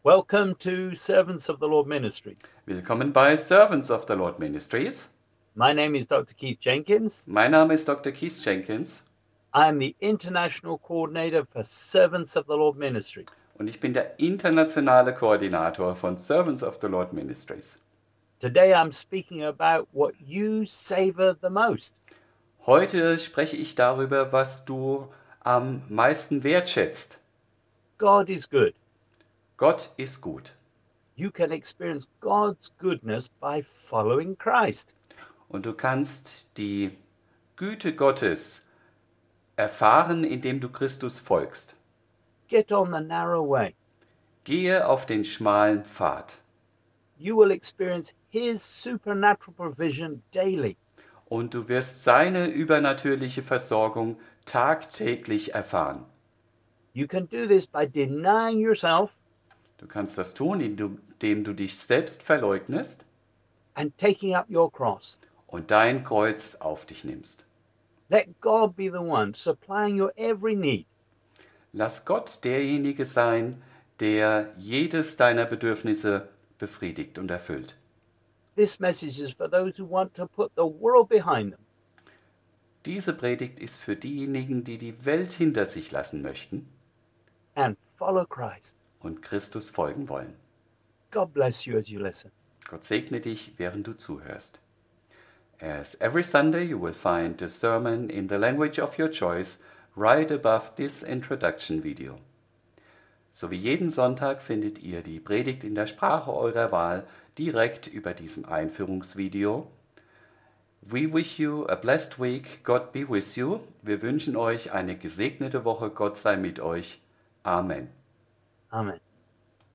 Welcome to Servants of the Lord Ministries. Willkommen bei Servants of the Lord Ministries. My name is Dr. Keith Jenkins. Mein Name ist Dr. Keith Jenkins I am the International Coordinator for Servants of the Lord Ministries. und ich bin der internationale Koordinator von Servants of the Lord Ministries. Today I'm speaking about what you savor the most. Heute spreche ich darüber, was du am meisten wertschätzt. God is good. Gott ist gut. You can experience God's goodness by following Christ. Und du kannst die Güte Gottes erfahren, indem du Christus folgst. Get on the narrow way. Gehe auf den schmalen Pfad. You will experience His supernatural provision daily. Und du wirst seine übernatürliche Versorgung tagtäglich erfahren. You can do this by denying yourself Du kannst das tun, indem du dich selbst verleugnest and taking up your cross. und dein Kreuz auf dich nimmst. Let God be the one supplying your every need. Lass Gott derjenige sein, der jedes deiner Bedürfnisse befriedigt und erfüllt. This message is for those who want to put the world behind them Diese Predigt ist für diejenigen, die die Welt hinter sich lassen möchten and follow Christ. und Christus folgen wollen. God bless you as you listen. Gott segne dich, während du zuhörst. As every Sunday you will find a sermon in the language of your choice right above this introduction video. So wie jeden Sonntag findet ihr die Predigt in der Sprache eurer Wahl direkt über diesem Einführungsvideo. We wish you a blessed week. God be with you. Wir wünschen euch eine gesegnete Woche. Gott sei mit euch. Amen. Amen.